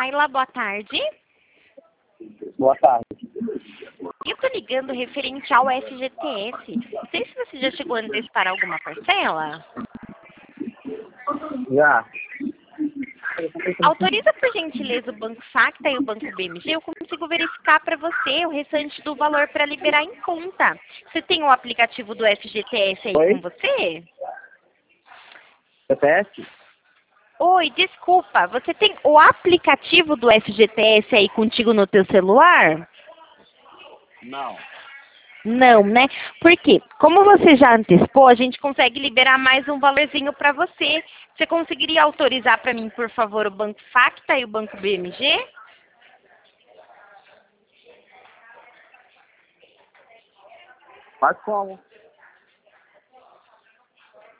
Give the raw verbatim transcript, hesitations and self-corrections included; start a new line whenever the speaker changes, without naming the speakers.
Laila, boa tarde.
Boa tarde.
Eu tô ligando referente ao F G T S. Não sei se você já chegou a antecipar alguma parcela.
Já.
Autoriza, por gentileza, o Banco Facta e o Banco B M G. Eu consigo verificar para você o restante do valor para liberar em conta. Você tem o aplicativo do F G T S aí
Oi?
com você?
C P S?
Oi, desculpa. Você tem o aplicativo do F G T S aí contigo no teu celular?
Não.
Não, né? Por quê? Como você já antecipou, a gente consegue liberar mais um valorzinho para você. Você conseguiria autorizar para mim, por favor, o Banco Facta e o Banco B M G?
Mas como?